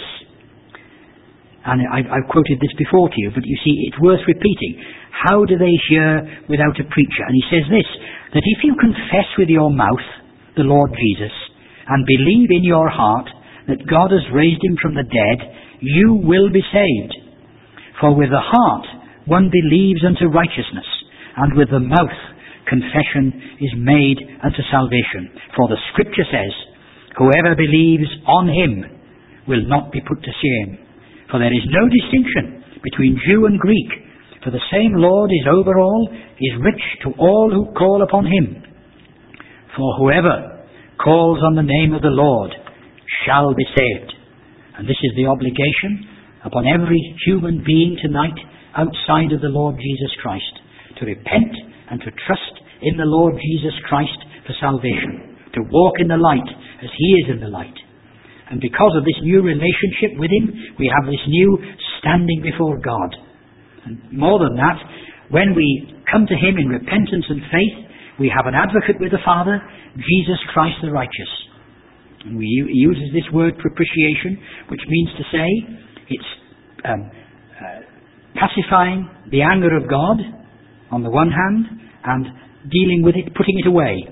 and I've, I've quoted this before to you, but you see, it's worth repeating. How do they hear without a preacher? And he says this, that if you confess with your mouth the Lord Jesus, and believe in your heart that God has raised him from the dead, you will be saved. For with the heart one believes unto righteousness, and with the mouth confession is made unto salvation. For the Scripture says, whoever believes on him will not be put to shame. For there is no distinction between Jew and Greek, for the same Lord is over all, is rich to all who call upon him. For whoever calls on the name of the Lord shall be saved. And this is the obligation upon every human being tonight outside of the Lord Jesus Christ, to repent and to trust in the Lord Jesus Christ for salvation, to walk in the light as he is in the light. And because of this new relationship with him, we have this new standing before God. And more than that, when we come to him in repentance and faith, we have an advocate with the Father, Jesus Christ the righteous. And we, he uses this word propitiation, which means to say, it's um, uh, pacifying the anger of God on the one hand, and dealing with it, putting it away.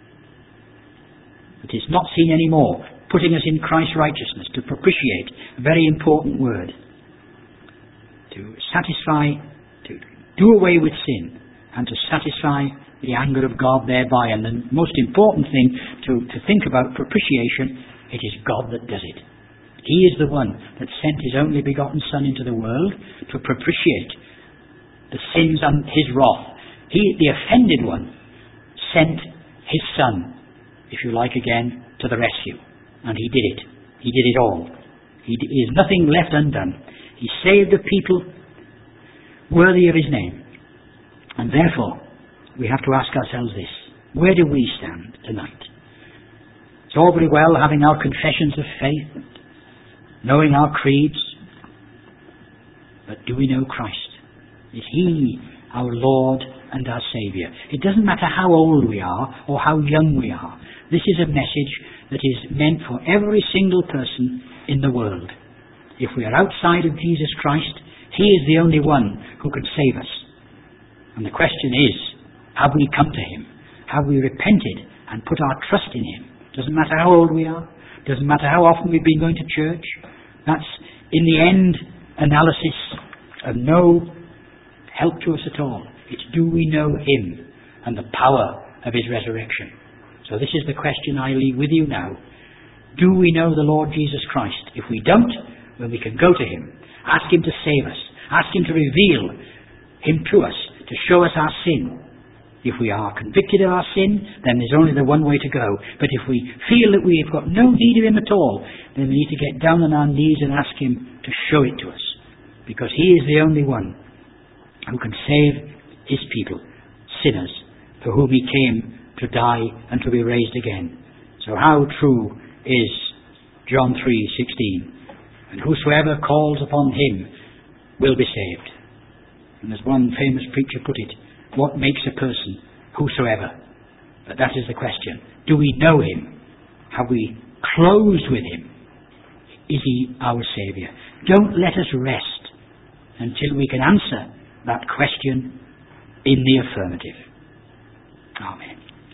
It is not seen anymore. Putting us in Christ's righteousness, to propitiate, a very important word. To satisfy, to do away with sin, and to satisfy the anger of God thereby. And the most important thing to, to think about propitiation, it is God that does it. He is the one that sent his only begotten Son into the world to propitiate the sins and his wrath. He, the offended one, sent his Son, if you like again, to the rescue. And he did it. He did it all. He d- is nothing left undone. He saved a people worthy of his name. And therefore, we have to ask ourselves this. Where do we stand tonight? It's all very well having our confessions of faith, knowing our creeds, but do we know Christ? Is he our Lord and our Saviour? It doesn't matter how old we are or how young we are. This is a message that is meant for every single person in the world. If we are outside of Jesus Christ, he is the only one who can save us. And the question is, have we come to him? Have we repented and put our trust in him? Doesn't matter how old we are. Doesn't matter how often we've been going to church. That's, in the end, analysis of no help to us at all. It's do we know him and the power of his resurrection? So this is the question I leave with you now. Do we know the Lord Jesus Christ? If we don't, then we can go to him. Ask him to save us. Ask him to reveal him to us, to show us our sin. If we are convicted of our sin, then there's only the one way to go. But if we feel that we have got no need of him at all, then we need to get down on our knees and ask him to show it to us. Because he is the only one who can save his people, sinners, for whom he came to die and to be raised again. So how true is John three sixteen? And whosoever calls upon him will be saved. And as one famous preacher put it, what makes a person whosoever? But that is the question. Do we know him? Have we closed with him? Is he our Saviour? Don't let us rest until we can answer that question in the affirmative. Amen.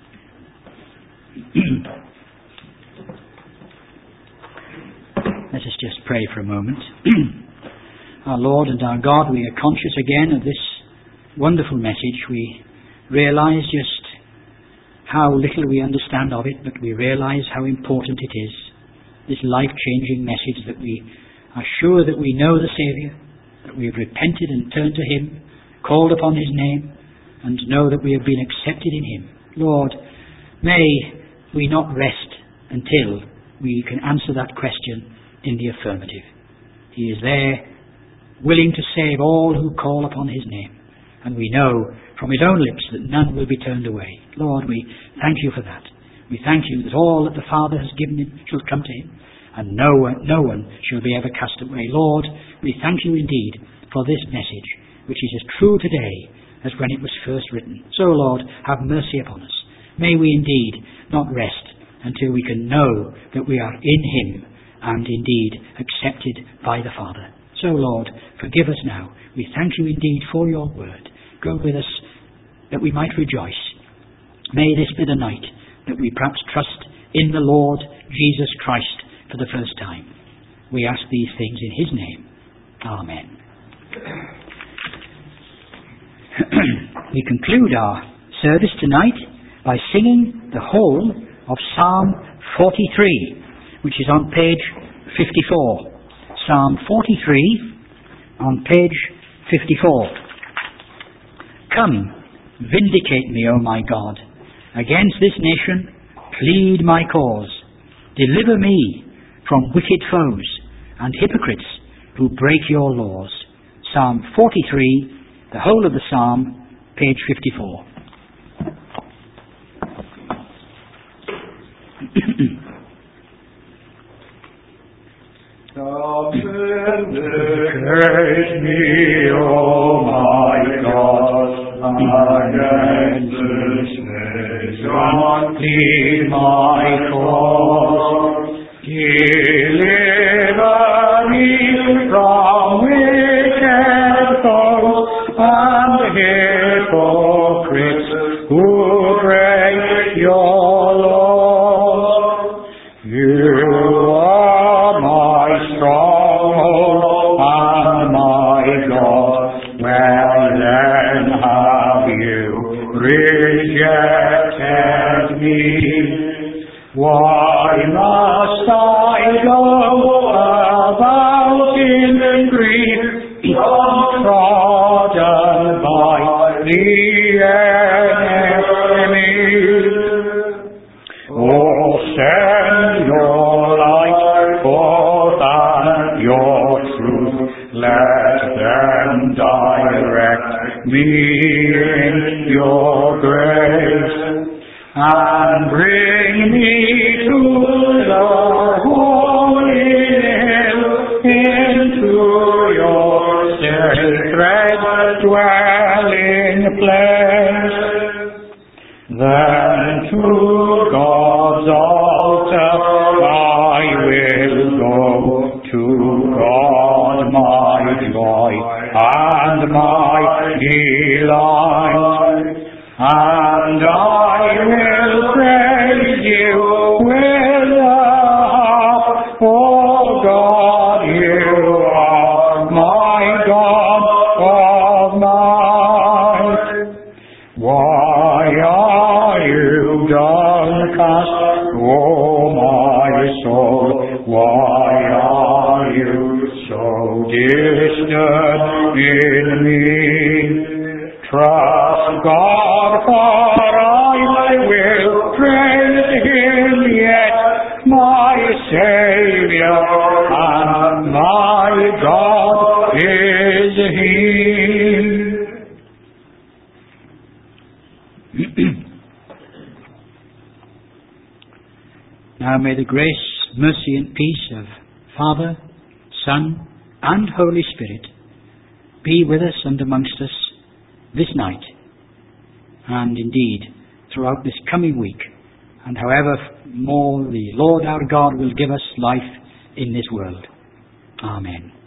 Let us just pray for a moment. Our Lord and our God, we are conscious again of this wonderful message. We realize just how little we understand of it, but we realize how important it is. This life-changing message that we are sure that we know the Saviour, that we have repented and turned to him, called upon his name, and know that we have been accepted in him. Lord, may we not rest until we can answer that question in the affirmative. He is there, willing to save all who call upon his name, and we know from his own lips that none will be turned away. Lord, we thank you for that. We thank you that all that the Father has given him shall come to him, and no one, no one shall be ever cast away. Lord, we thank you indeed for this message, which is as true today as when it was first written. So, Lord, have mercy upon us. May we indeed not rest until we can know that we are in him and indeed accepted by the Father. So, Lord, forgive us now. We thank you indeed for your word. Go with us that we might rejoice. May this be the night that we perhaps trust in the Lord Jesus Christ for the first time. We ask these things in his name. Amen. We conclude our service tonight by singing the whole of Psalm forty-three, which is on page fifty-four. Psalm forty-three on page fifty-four. Come, vindicate me, O my God. Against this nation, plead my cause. Deliver me from wicked foes and hypocrites who break your laws. Psalm forty-three, the whole of the psalm, page fifty-four. Vindicate me, O my God, against this nation, plead my cause. Deliver me from wicked foes and hypocrites who break your law. You are my stronghold and my God. Where then have you rejected me? Why must I go about in grief, trodden by the enemy? Oh, send your light forth and your truth, let them direct me in your grace, and bring me to the holy hill, into your sacred dwelling place. Then to God's altar I will go, to God my joy and my delight, and I will praise you with a harp. Oh God, you are my God of might. Why are you downcast, oh my soul? Why are you so distant in me? Trust God, for I will praise him yet, my Saviour and my God is he. Now may the grace, mercy and peace of Father, Son and Holy Spirit be with us and amongst us this night, and indeed throughout this coming week, and however more the Lord our God will give us life in this world. Amen.